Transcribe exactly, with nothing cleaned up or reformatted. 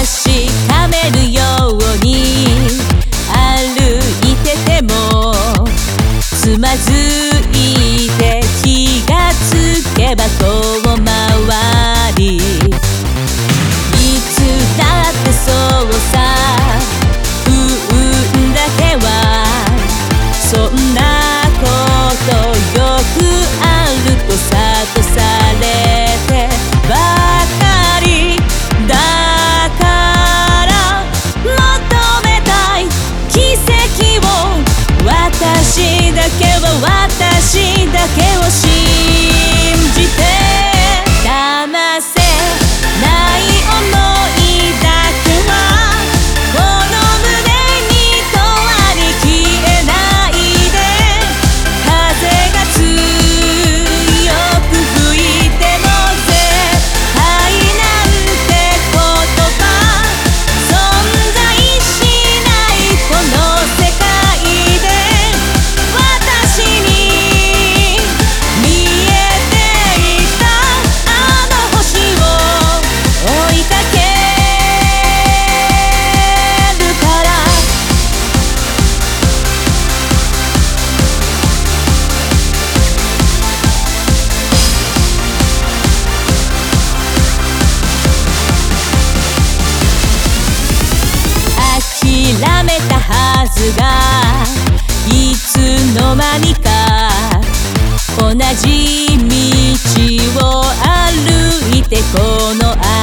確かめるように歩いててもつまずいて気がつけば遠回りいつだってそうさ不運だけはそんなことよくあると諭されてばかりだから求めたい奇跡を私だけは私だけを信じて騙せない想いだけはこの胸にとあり消えないで風が強く吹いても絶対なんて言葉存在しないこの世界で私に見えていたあの星を追いかけるから諦めたはずがいつの間にか同じ道を歩いてこの